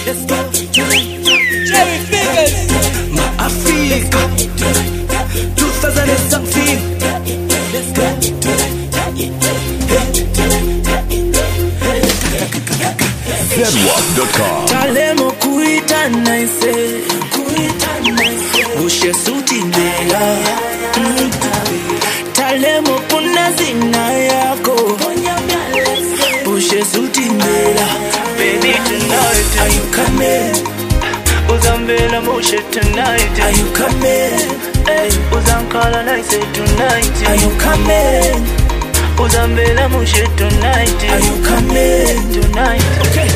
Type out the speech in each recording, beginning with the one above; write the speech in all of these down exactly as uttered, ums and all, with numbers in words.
Let's go. Jerry Figures. My Africa. two thousand something. Let's go. Zedwap dot com. Talemo kuita naise, kuita naise. Bushe suti mbela. Talemo kuna zina yako. Bushe suti mbela. Baby tonight, are you coming? Uzambela bushe tonight, are you coming? Hey, uzankala naise tonight, are you coming? Uzambela bushe tonight, are you coming? Tonight, okay.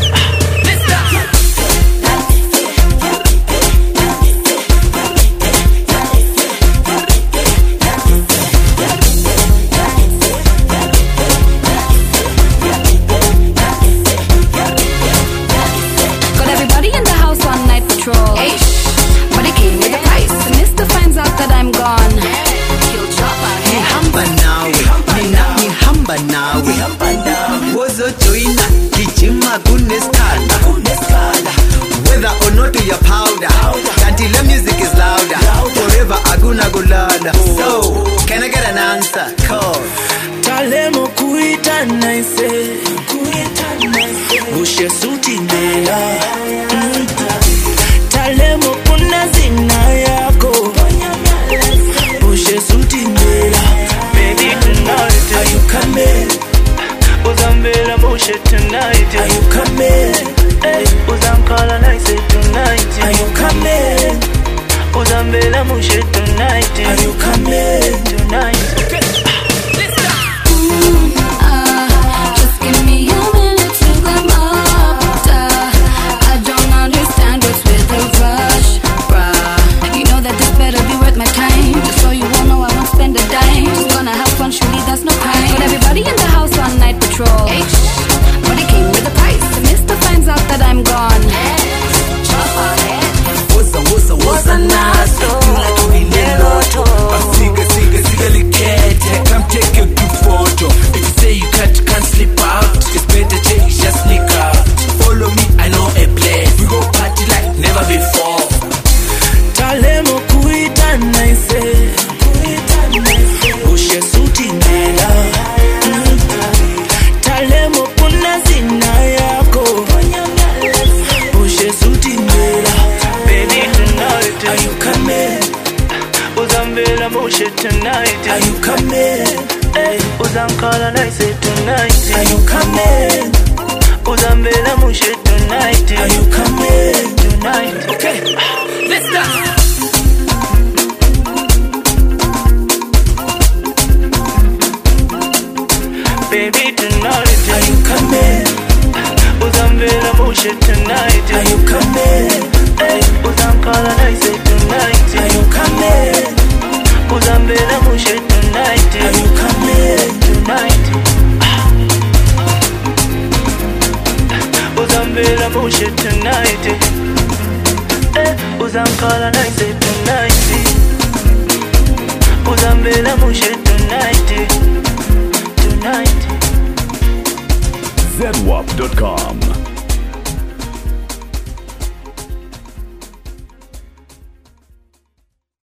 Whether or not you're powder, until the music is louder, forever aguna gulada. So, can I get an answer? Call. Talemo kuita naise, kuita naise. Bushe suti mbela. Talemo kuna zina yako. Bushe suti mbela. Baby tonight, are you coming? Uzambela bushe tonight, are you coming? Hey, uzankala naise tonight, are you coming? Uzambela bushe tonight, are you coming? Tonight, okay. Tonight, are you coming? Hey, uzankala naise tonight, are you coming? Uzambela mushe tonight, are you coming? Tonight, okay. Let's dance. Baby tonight, are you coming? Uzambela mushe tonight, are you coming? Hey, uzankala naise tonight, are you coming? Uzambela mushe tonight, are you coming? Tonight, Uzambela mushe tonight, eh, uzankala naise tonight, Uzambela mushe tonight, tonight. Zedwap dot com.